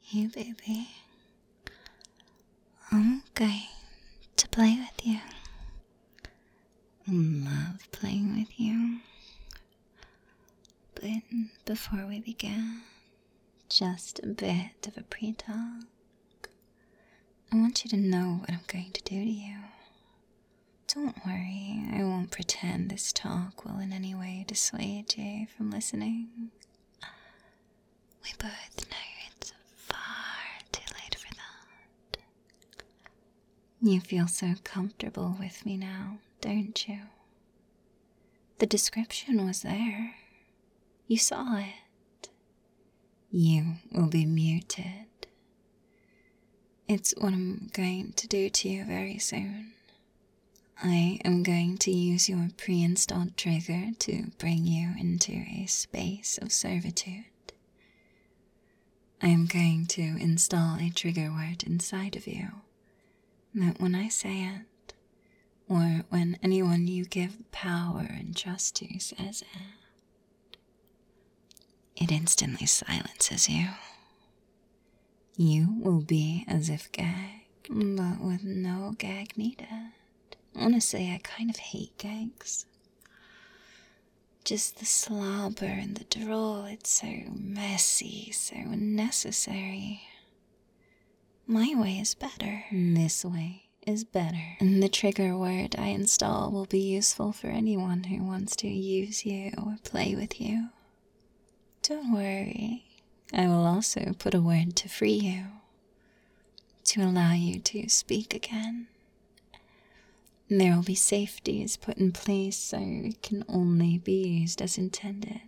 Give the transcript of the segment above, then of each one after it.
Hey, baby. I'm going to play with you. I love playing with you. But before we begin, just a bit of a pre-talk. I want you to know what I'm going to do to you. Don't worry, I won't pretend this talk will in any way dissuade you from listening. We both know it's far too late for that. You feel so comfortable with me now, don't you? The description was there. You saw it. You will be muted. It's what I'm going to do to you very soon. I am going to use your pre-installed trigger to bring you into a space of servitude. I am going to install a trigger word inside of you that when I say it, or when anyone you give power and trust to says it instantly silences you. You will be as if gagged, but with no gag needed. Honestly, I kind of hate gags. Just the slobber and the drool, it's so messy, so unnecessary. My way is better. This way is better. And the trigger word I install will be useful for anyone who wants to use you or play with you. Don't worry, I will also put a word to free you, to allow you to speak again. There will be safeties put in place so it can only be used as intended.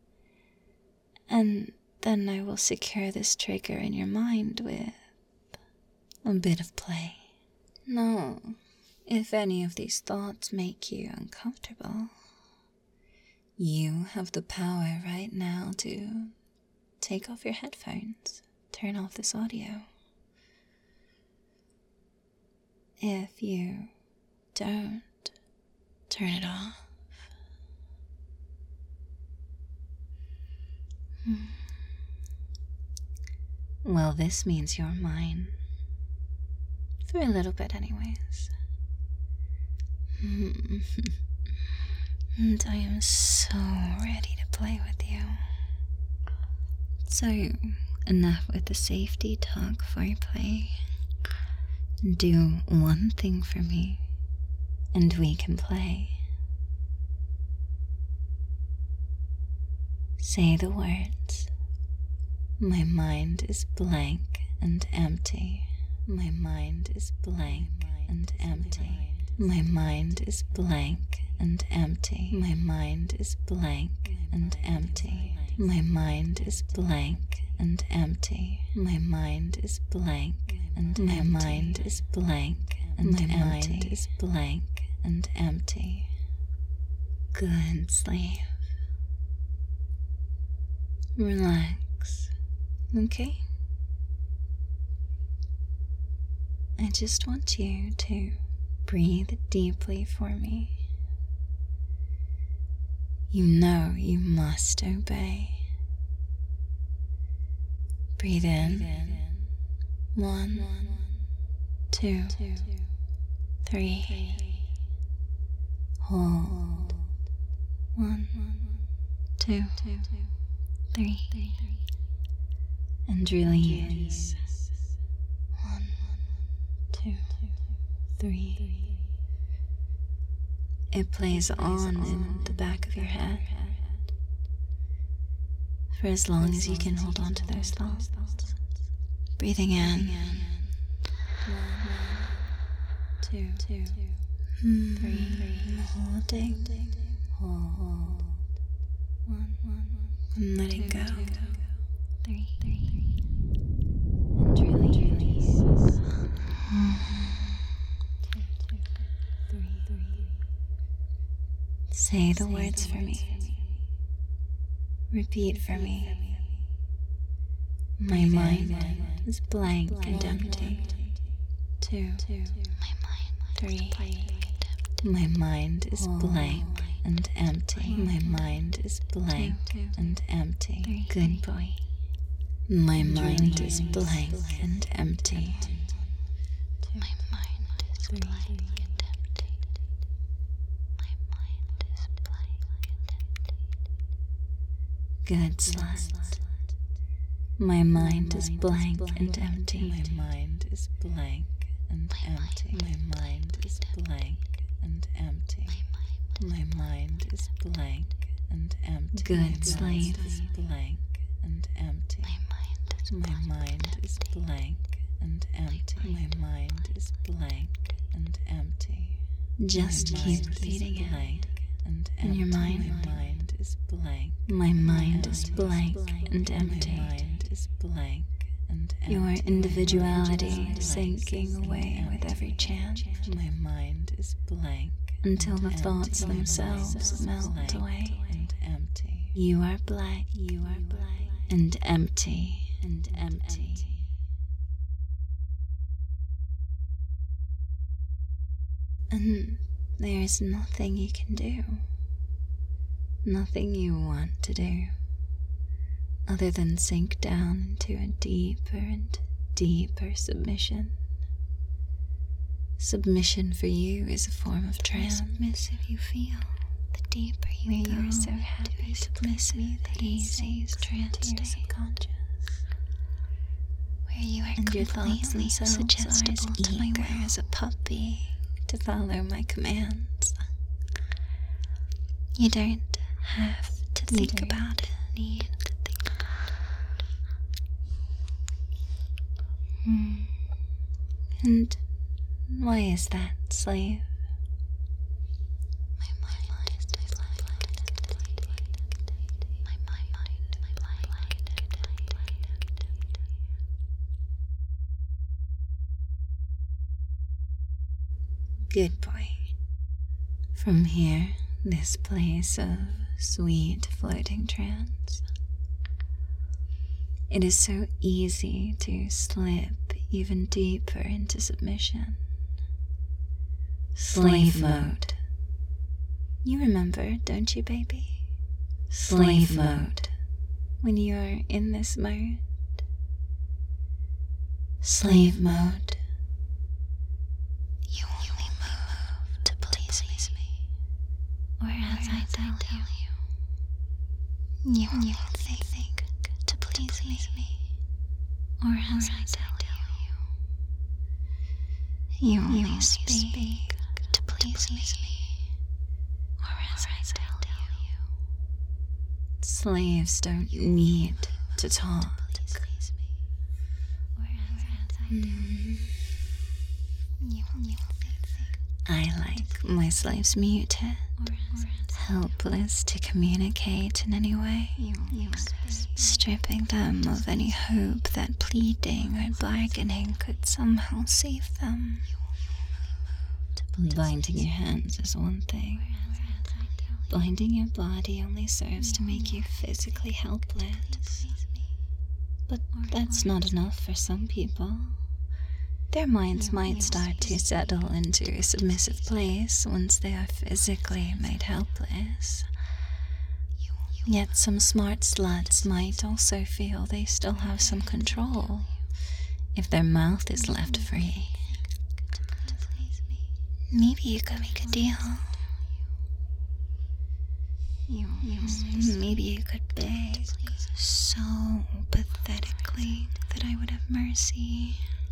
And then I will secure this trigger in your mind with a bit of play. No, if any of these thoughts make you uncomfortable, you have the power right now to take off your headphones, turn off this audio. If you don't turn it off, well, this means you're mine. For a little bit anyways. And I am so ready to play with you. So, enough with the safety talk foreplay. Do one thing for me, and we can play. Say the words. My mind is blank and empty. My mind is blank and empty. My mind is blank and empty. My mind is blank and empty. My mind is blank and empty. My mind is blank and my mind is blank and my mind is blank and empty. Good sleep. Relax, okay? I just want you to breathe deeply for me. You know you must obey. Breathe in. 1, 2, 3. Hold. 1, 2, 3. And release. 1, 2, 3. It plays on in the back of your head for as long as you can hold on to those thoughts. Breathing in. 1, 2, 3. Holding. Hold. 1, and letting go. 3. And release. 2, 3. Say the words for me. Repeat for me. My mind is blank and empty. 2, 3. My mind is blank and empty. My mind is blank and empty. Good boy. My mind is blank and empty. My mind is blank and empty. My mind is blank and empty. Good slut. My mind is blank and empty. My mind is blank and empty. My mind is blank and empty. My mind is blank and empty. Good slave. Blank and empty. My mind is blank and empty. My mind is blank and empty. Just keep repeating it in your mind. My mind is blank. My mind is blank and empty. My mind is blank and empty. Your individuality sinking away with every chant. My mind is blank until the thoughts themselves melt away and empty. You are blank. You are blank and empty. And empty. And there's nothing you can do, nothing you want to do, other than sink down into a deeper and deeper submission. Submission for you is a form of trance. Submissive you feel, the deeper you go. You are so happy to bliss me that easy is trance to your subconscious. You are and your thoughts themselves are as eager as a puppy to follow my commands. You don't have to think about it. Need to think about it. And why is that, slave? Good boy. From here, this place of sweet floating trance, it is so easy to slip even deeper into submission. Slave mode. You remember, don't you, baby? Slave mode. When you are in this mode. Slave mode. Or as I tell you, you only think to please me. Or as I tell you, you only speak to please me. Or as I tell you, slaves don't need to talk. I like my slaves muted, helpless to communicate in any way, stripping them of any hope that pleading or bargaining could somehow save them. Binding your hands is one thing. Binding your body only serves to make you physically helpless. But that's not enough for some people. Their minds might start to settle into a submissive place once they are physically made helpless. Yet some smart sluts might also feel they still have some control if their mouth is left free. Maybe you could make a deal. Maybe you could beg so pathetically that I would have mercy.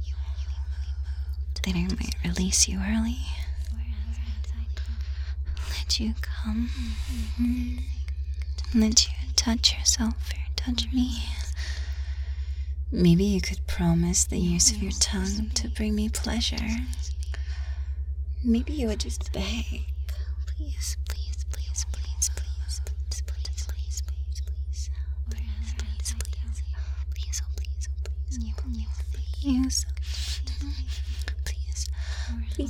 Then I might release you early. Let you come. Let you touch yourself or touch me. Maybe you could promise the use of your tongue to bring me pleasure. Maybe you would just beg. Please, please, please, please, please, please, please, please, please, please. Please, please, please, oh please, oh please, please. Please,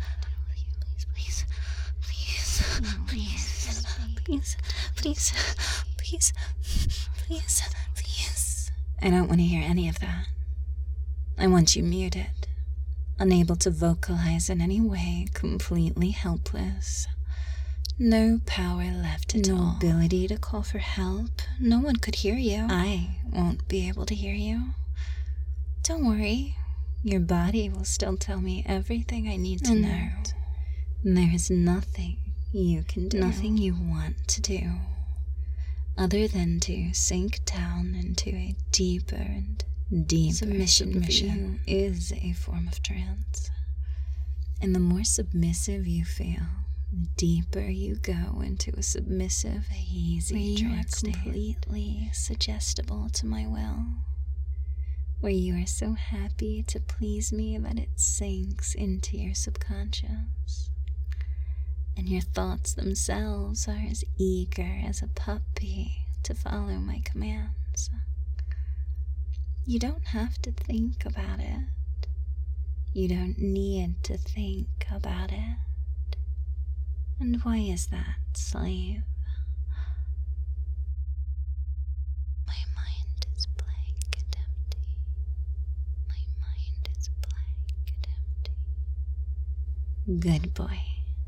please. I don't want to hear any of that. I want you muted, unable to vocalize in any way, completely helpless, No power left at all. No ability to call for help. No one could hear you. I won't be able to hear you. Don't worry. Your body will still tell me everything I need to know. There is nothing you can do. Nothing you want to do. Other than to sink down into a deeper and deeper submission is a form of trance. And the more submissive you feel, the deeper you go into a submissive, hazy trance state. Completely suggestible to my will, where you are so happy to please me that it sinks into your subconscious. And your thoughts themselves are as eager as a puppy to follow my commands. You don't have to think about it. You don't need to think about it. And why is that, slave? My mind is blank and empty. My mind is blank and empty. Good boy.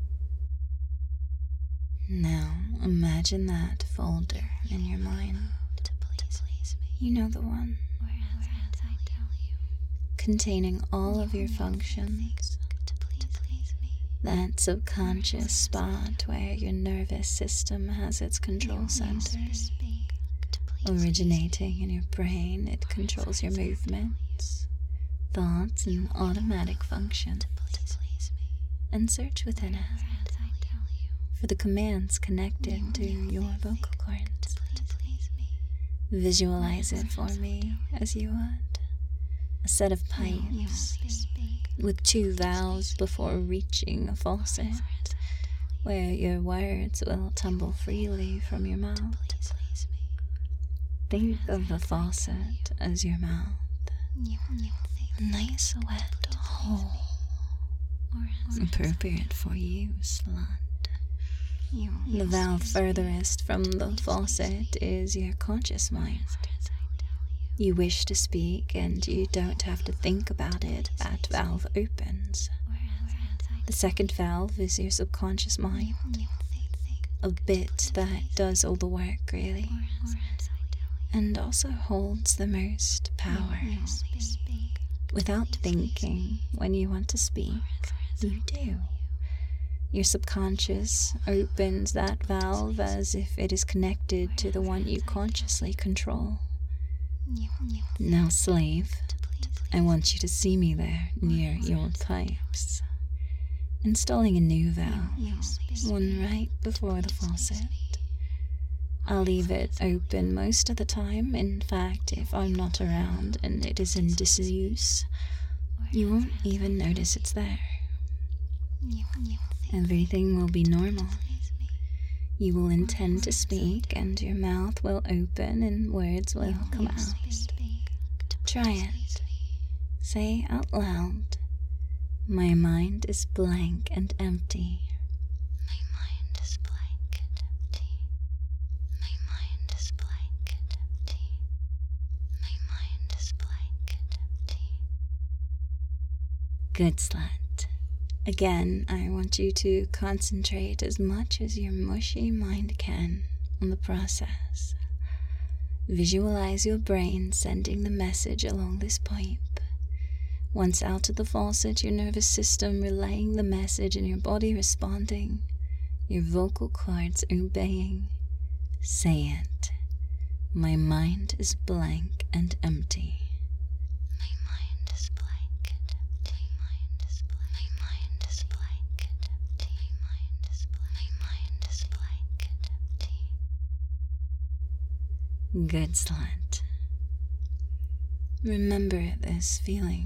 Now, imagine that folder in your mind. To please me. You know the one. Whereas I tell you. Containing all of your functions. To please me. That subconscious spot where your nervous system has its control centers. Originating in your brain, it controls your movements, thoughts, and automatic functions. And search within it for the commands connected to your vocal cords. Visualize it for me as you would. A set of pipes with 2 valves before reaching a faucet, where your words will tumble freely from your mouth. Think of the faucet as your mouth. A nice wet hole. Appropriate for you, slut. The valve furthest from the faucet is your conscious mind. You wish to speak and you don't have to think about it. That valve opens. The second valve is your subconscious mind. A bit that does all the work, really. And also holds the most power. Without thinking, when you want to speak, you do. Your subconscious opens that valve as if it is connected to the one you consciously control. Now, slave, I want you to see me there near your pipes. Installing a new valve, one right before the faucet. I'll leave it open most of the time. In fact, if I'm not around and it is in disuse, you won't even notice it's there. Everything will be normal. You will intend to speak and your mouth will open and words will come out. Try it. Say out loud, my mind is blank and empty. My mind is blank and empty. My mind is blank and empty. My mind is blank and empty. Good, slut. Again, I want you to concentrate as much as your mushy mind can on the process. Visualize your brain sending the message along this pipe. Once out of the faucet, your nervous system relaying the message and your body responding, your vocal cords obeying. Say it. My mind is blank and empty. My mind is blank and empty. My mind is blank and empty. My mind is blank and empty. Good, slut. Remember this feeling.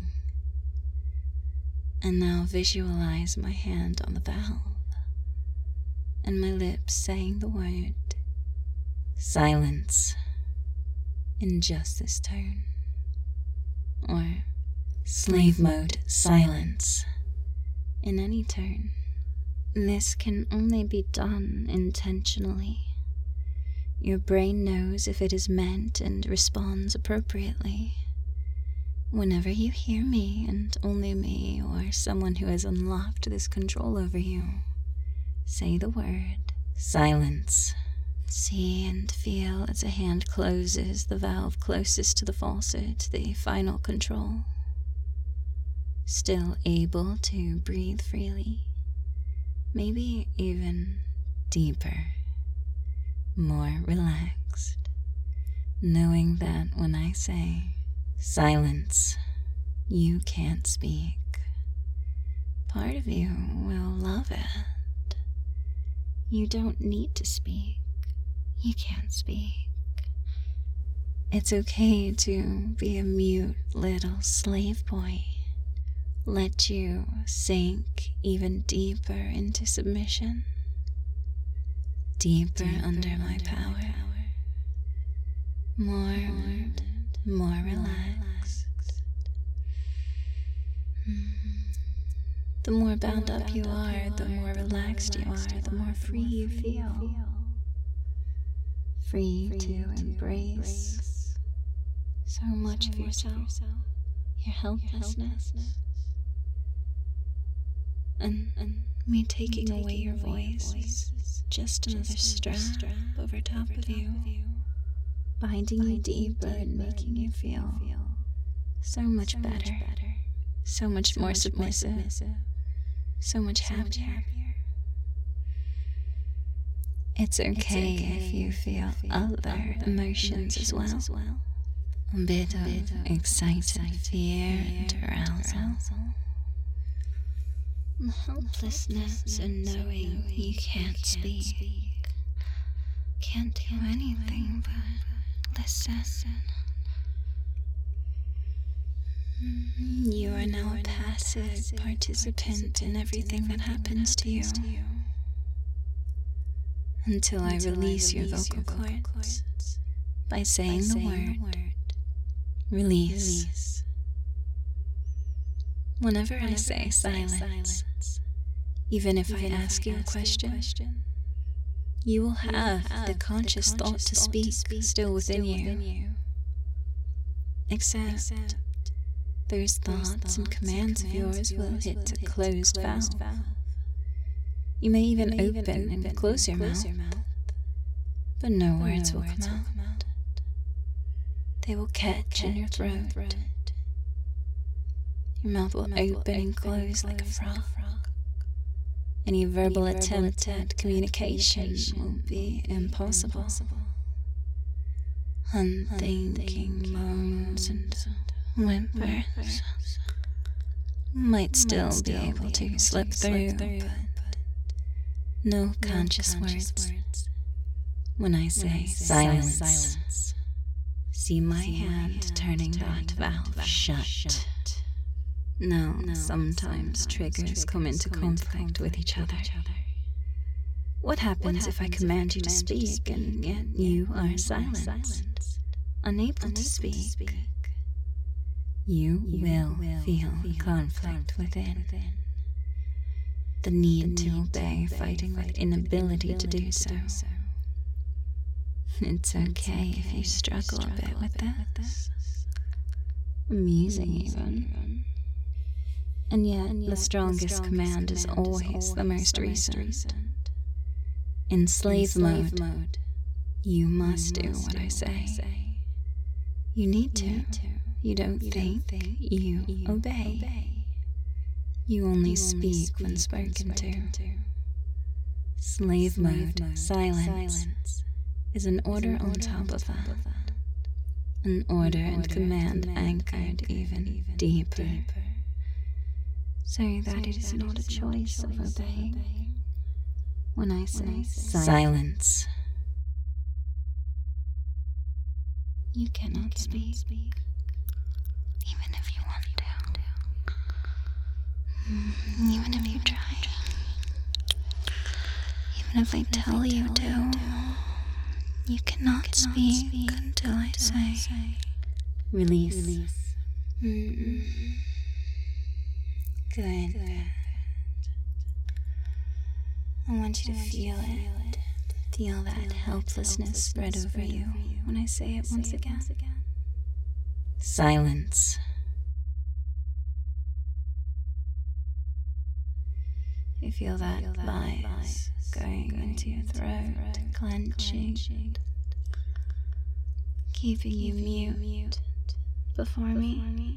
And now visualize my hand on the valve and my lips saying the word silence in just this tone, or slave mode silence in any tone. This can only be done intentionally. Your brain knows if it is meant and responds appropriately. Whenever you hear me, and only me or someone who has unlocked this control over you, say the word Silence. See and feel as a hand closes the valve closest to the faucet, the final control. Still able to breathe freely, maybe even deeper, more relaxed, knowing that when I say silence, you can't speak. Part of you will love it. You don't need to speak. You can't speak. It's okay to be a mute little slave boy. Let you sink even deeper into submission. Deeper under my power. More relaxed. The more bound up you are, the more relaxed you are, the more free you feel. Free to embrace so much of yourself, your helplessness, and me taking away your voice is just another strap over top of you, binding you deeper and making you feel so much better, so much more submissive, so much happier. It's okay if you feel other emotions as well. A bit of excited fear and arousal. Helplessness and knowing you can't speak. Can't do anything but listen. You are now a passive participant in everything that happens to you. Until I release your vocal cords by saying the word release. Whenever I say silence, even if I ask you a question, you will have the conscious thought to speak still within you. Except those thoughts and commands of yours will hit a closed valve. You may even open and close your mouth, but no words will come out. They will catch in your throat. Your mouth will open and close like a frog. Any verbal attempt at communication will be impossible. Unthinking moans and whimpers might still be able to slip through, but no conscious words. When I say silence, see my hand turning that valve shut. No, sometimes triggers come into conflict with each other. What happens if I command you to speak and yet you are silenced, unable to speak? You will feel conflict within. The need to obey fighting with inability to do so. It's okay if you struggle a bit with this. Amusing even. And yet, the strongest command is always the most recent. In slave mode, you must do what I say. You need to. You don't think, you obey. You only speak when spoken to. Slave mode, silence, is an order on top of that. An order and command anchored even deeper. So that it is not a choice of obeying. When I say silence, you cannot speak. Even if you want to. Even if you try. Even if I tell you to. You cannot speak until I say release. Good. I want you to feel it. Feel that helplessness spread over you when I say it once again. Silence. You feel that bias going into your throat, clenching, keeping you mute before me.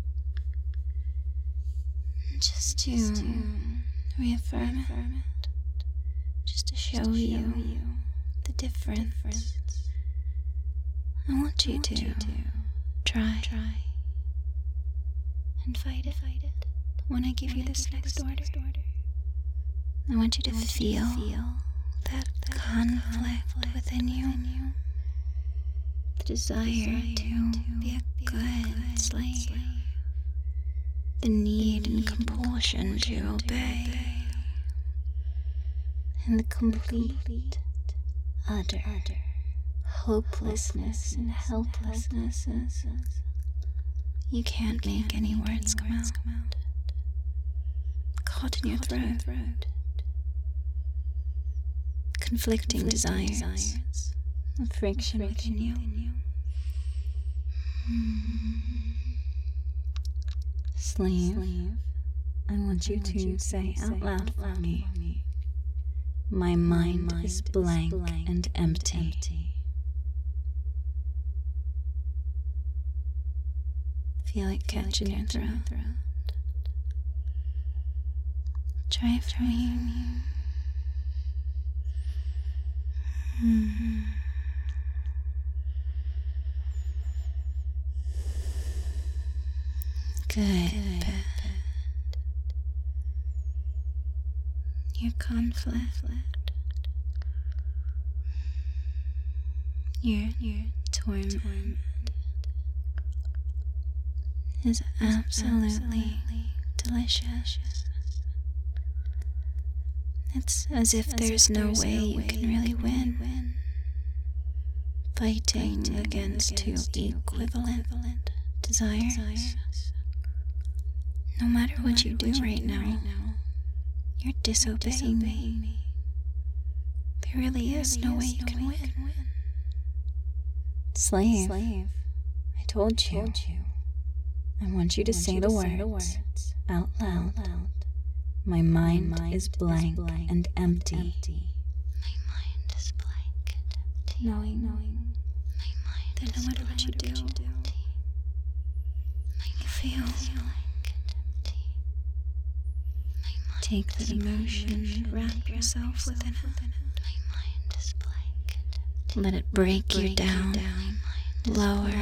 Just to reaffirm it, just to show you the difference. I want you to try and fight it when I give you this next order. I want you to feel that conflict within you, the desire to be a good slave, the need and compulsion to obey, and the complete, utter hopelessness and helplessness. You can't make any words come out. Caught in your throat. Conflicting desires. A friction within you. Slave, I want you to say out loud for me. My mind is blank and empty. Feel it catch in your throat. Try it for me. Good. Your conflict, your torment is absolutely delicious. It's as if there's no way you can really win. Fighting against two equivalent desires. No matter what you do right now, you're disobeying me. There really is no way you can win. Slave, I told you. I want you to say the words out loud. My mind is blank and empty. My mind is blank and empty. Knowing My mind that no matter what you do, you feel. Take that emotion, wrap yourself within it. My mind is blank and empty. Let it break you down, lower,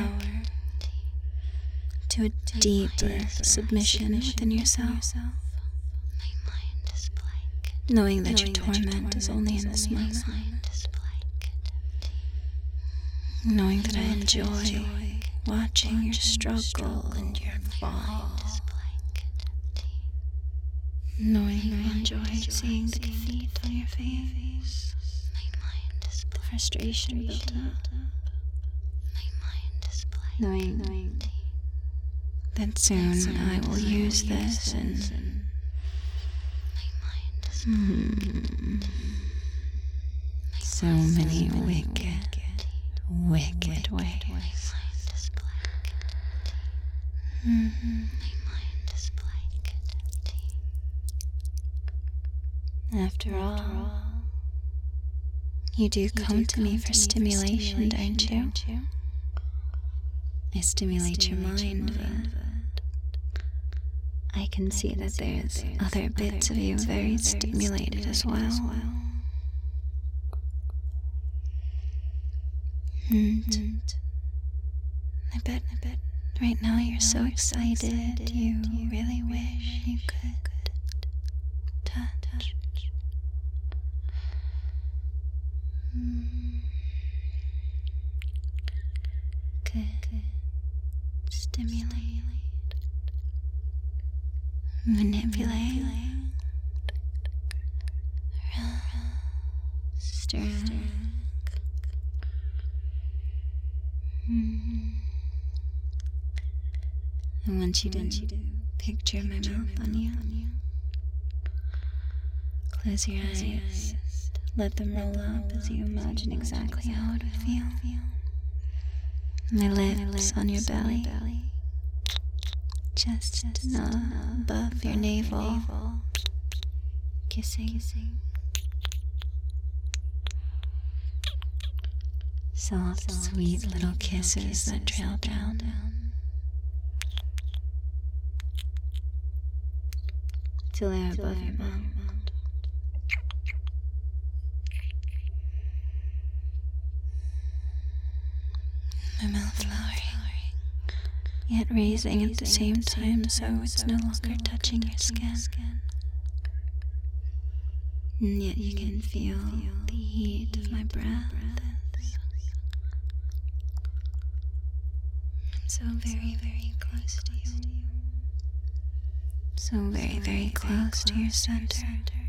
to a deeper submission within yourself. My mind is blank and Knowing that your torment is only in this moment. my mind is blank and empty. Knowing that I enjoy watching your struggle and your fall. Is blank and empty. Knowing I enjoy seeing the defeat on your face. My mind is The blank. frustration built up. My mind is blank. Knowing that soon I will use this and My mind is so many wicked ways. is blank. My mind is blank and empty. After all, you do come to me for stimulation, don't you? I stimulate your mind, but I can see that there's other bits of you very stimulated as well. And I bet right now you're so excited you really wish you could touch. Good. Stimulate. Manipulate. Stir. I want you to picture my mouth on you. Close your eyes. Let them roll up as you imagine exactly how it would feel. My lips on your belly. Just above your navel. kissing. Soft, sweet little kisses that trail down. Till they're above your mouth. My mouth lowering, yet raising at the same time, so it's no longer touching your skin. And yet you can feel the heat of my breath. I'm so very, very close to you. So very, very close to your center.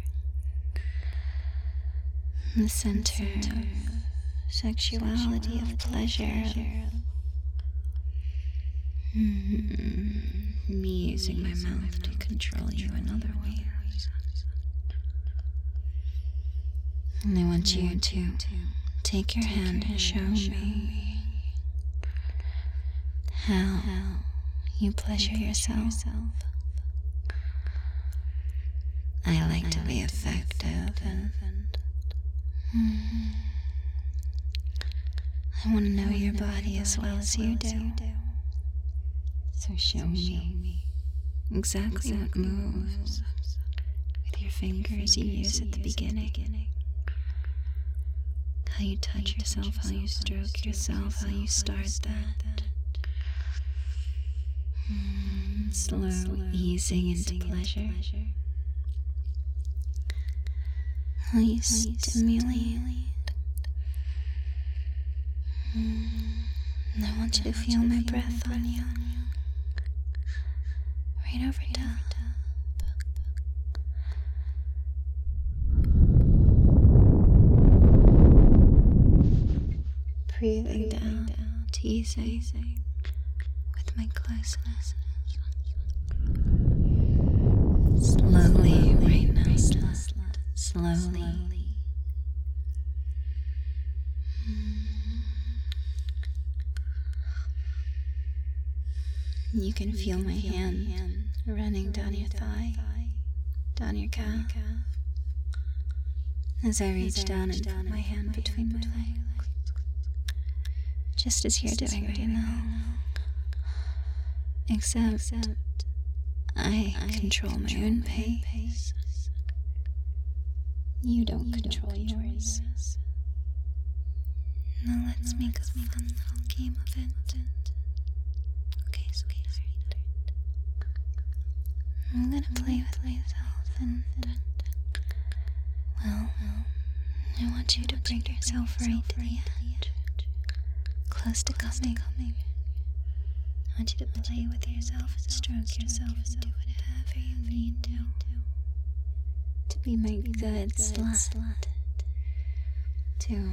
The center of sexuality, of pleasure. Me using my mouth to control you in other ways. And I want you to take your hand and show me how you pleasure yourself. I like to be effective and I want to know your body as well as you do. So show me exactly what moves with your fingers you use at the beginning. How you touch yourself, how you stroke yourself, how you start that. Slow easing into pleasure. How you stimulate. And I want you to feel my breath on you. Right over top. Breathing down, teasing with my closeness. Slowly, right now, slowly. You can feel my hand running down your thigh, down your calf, as I reach down and put my hand between my legs, just as you're doing right now. Except I control my own pace. You don't control yours. Now let's make a fun little game of it. Okay, sweetheart. I'm gonna play with myself and, well, I want you to bring yourself right to the edge. Close to coming. I want you to play with yourself and stroke yourself and do whatever you need to be my good slut. To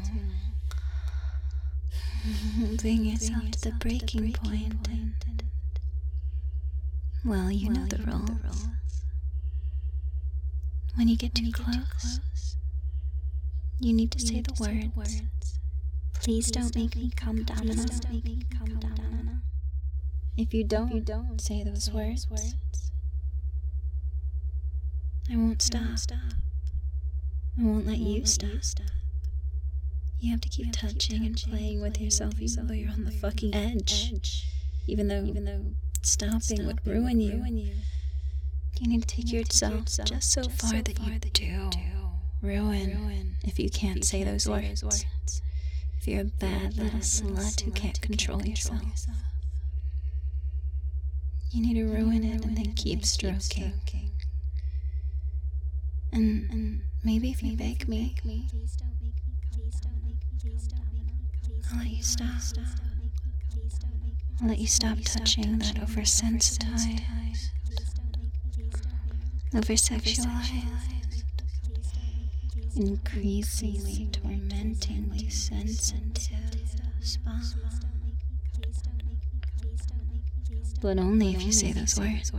bring yourself to the breaking point and, well, you know the rules. When you get too close, you need to say the words. Please don't make me come down. If you don't say those words, I won't stop. I won't let you stop. You have to keep touching and playing with yourself even though you're on the fucking edge. Even though stopping would ruin you. You need to take yourself just so far that you do ruin if you can't say those words. If you're a bad little slut who can't control yourself. You need to ruin it and then keep stroking. And maybe if you beg me, I'll let you stop. I'll let you stop touching that oversensitized, oversexualized, increasingly tormentingly sensitive spot. But only if you say those words.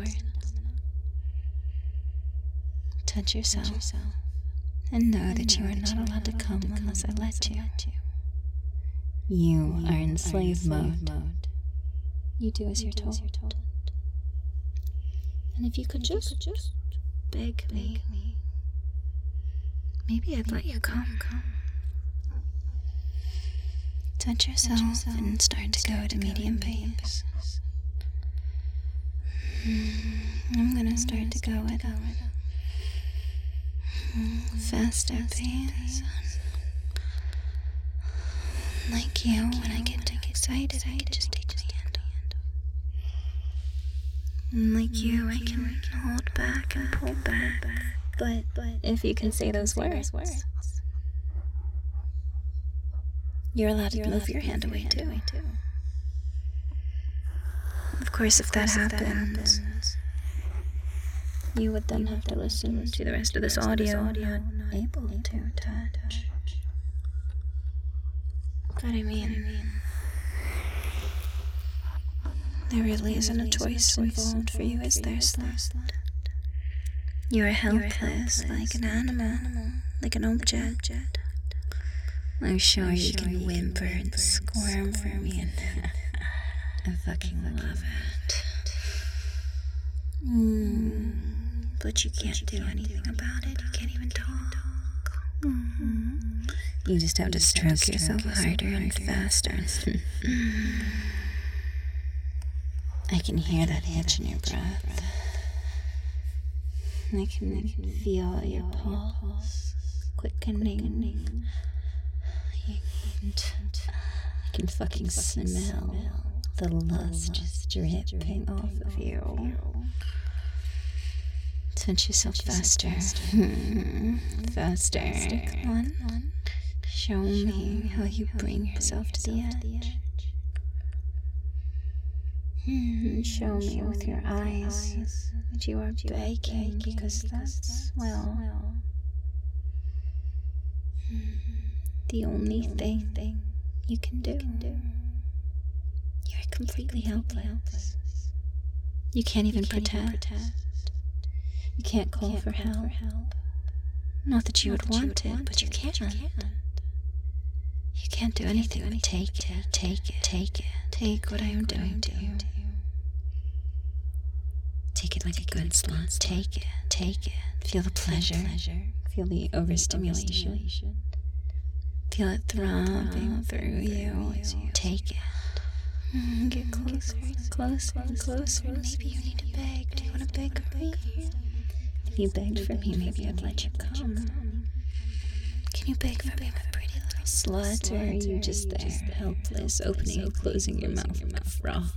Touch yourself and know that you are not allowed to come unless I let you. You are in slave mode. You do as you're told. And if you could just beg me, maybe I'd let you come. Touch yourself and start to go at a medium pace. I'm gonna start to go at a faster pace. Like you, when I get excited, I can just take my hand. And like you, I can hold back and pull back. But if you can say those words, you're allowed to move your hand away too. Of course, if that happens, you would then have to listen to the rest of this audio not able to touch. But I mean, there really isn't a choice involved for you, is there, Slut? You are helpless, like an animal, like an object. I'm sure you can whimper and squirm for me, and I fucking love it. But you can't do anything about it. You can't even talk. You just have to stroke yourself harder and faster. I can hear that itch in your breath. I can feel your pulse quickening. I can fucking smell the lust just dripping off of you. Touch yourself faster. Faster. Come on. Show me how you bring yourself to the edge. Show me with your eyes that you are begging, because that's, well, the only thing you can do. You're completely helpless. You can't even protect. You can't call for help. Not that you would want it, but you can't. You can't do anything but take it. Take what I am doing to you. Take it like a good slut. Take it. Feel the pleasure. Feel the overstimulation. Feel it throbbing through you as you take it. Get closer and closer. Maybe you need to beg. Do you want to beg for me? If you begged for me, maybe I'd let you come. Can you beg for me, my pretty little slut? Or are you just there, helpless, opening and closing your mouth with a froth?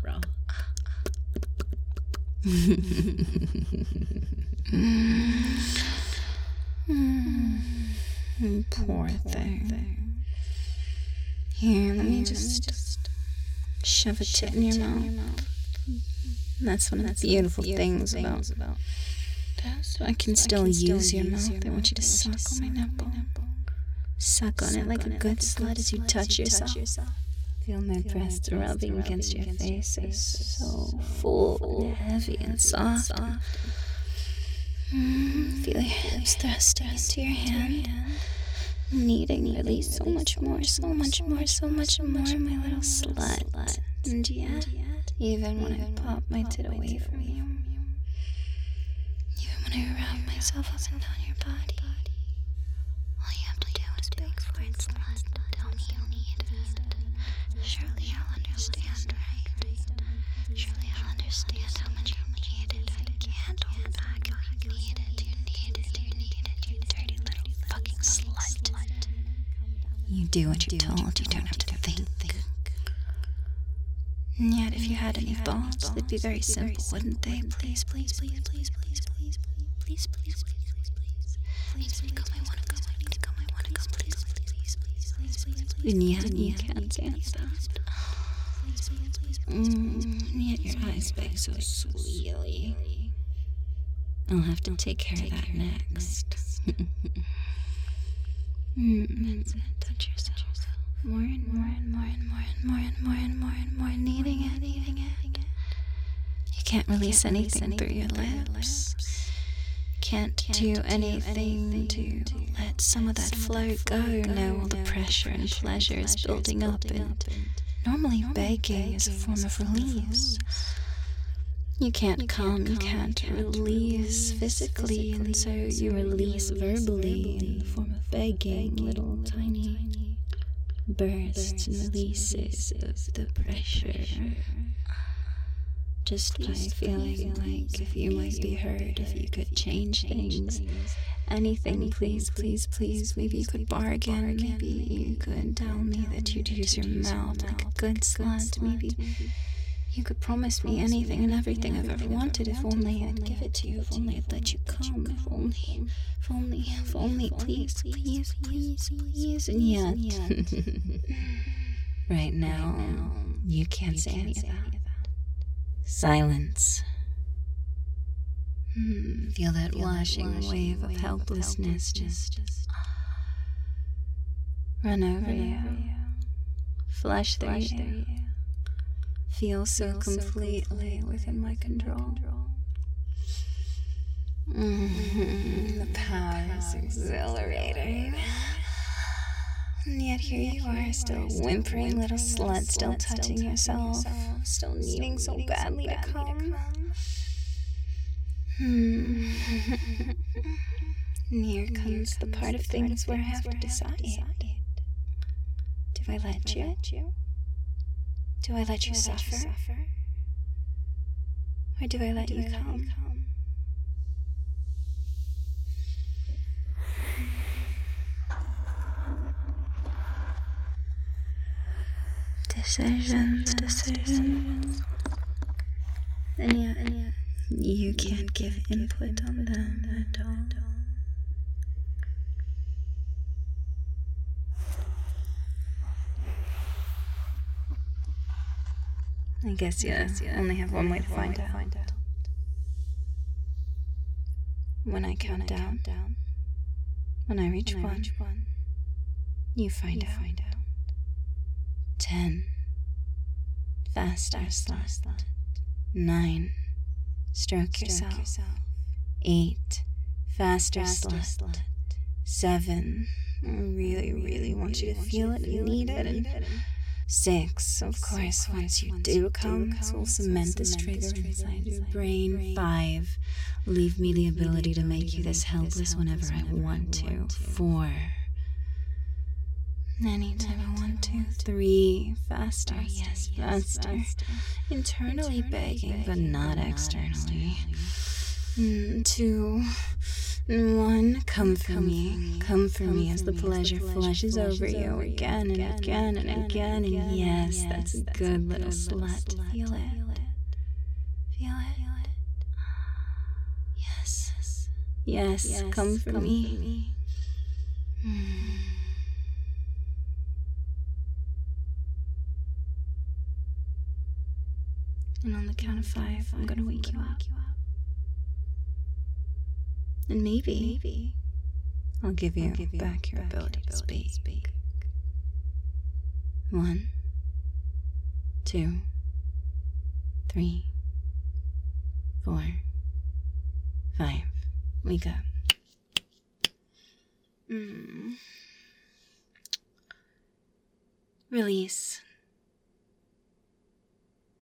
Poor thing. Here, let me just shove a tit in your mouth. That's one of the beautiful things about I can still use your mouth. I want you to suck on my nipple. Suck on it like a good slut as you touch yourself. Feel my breasts rubbing against your face. It's so full and heavy and soft. Feel your hips thrusting into your hand. Needing really so much more, my little slut. And yet, even when I pop my tit away from you, even when I wrap myself up and down your body, all you have to do is beg for it, slut. Tell me you need it. Surely you'll understand, right? Surely you'll understand how much you need it. I can't hold back. You need it, you dirty little fucking slut. You do what you're told, you don't have to think. And yet, if you had any thoughts, they'd be very simple, wouldn't they? Please. And yet, you can't answer. And yet, your eyes beg so sweetly. I'll have to take care of that next. That's it. Touch yourself. More and more, needing it. You can't release anything through your lips. Can't do anything to let some of that flow go. No, all the pressure and pleasure is building up, and normally begging is a form of release. You can't come, you can't release physically, and so you release verbally in the form of begging, little tiny bursts and releases of the pressure. Just by feeling like if you might be heard, if you could change things, anything, please, please, please. Maybe you could bargain, maybe you could tell me that you'd use your mouth like a good slut, maybe you could promise me anything and everything I've ever wanted, if only I'd give it to you, if only I'd let you come, if only, please, please, please, please, and yet, right now, you can't say any of that. Silence. Feel that washing wave of helplessness just run over you, flush through you. Feel so completely within my control. The power is exhilarating. And yet here you are, still whimpering little slut, still touching yourself, still needing so badly to come. And here comes the part of things where I have to decide. Do I let you? Do I let you suffer? Or do I let you come? Decisions. And yet, you can't give input on them at all. I guess you only have one way to find out. When I count down, when I reach one, you find out. 10. Faster, slut. 9. Stroke yourself. 8. Faster, slut. 7. I really, really want you to feel it and need it. And 6. Of course, once you do come, we'll cement this trigger inside your brain. 5. Leave me the ability to make you this helpless whenever I want to. 4. Anytime I want to. 3. Faster, yes, faster. Internally begging, but not externally. 2. 1. Come for me. Come for me as the pleasure flushes over you again and again and again. And yes, that's a good little slut. Feel it. Feel it. Yes, come for me. And on the count of 5, I'm gonna wake you up. And maybe I'll give you back your ability to speak. 1, 2, 3, 4, 5. Wake up. Release.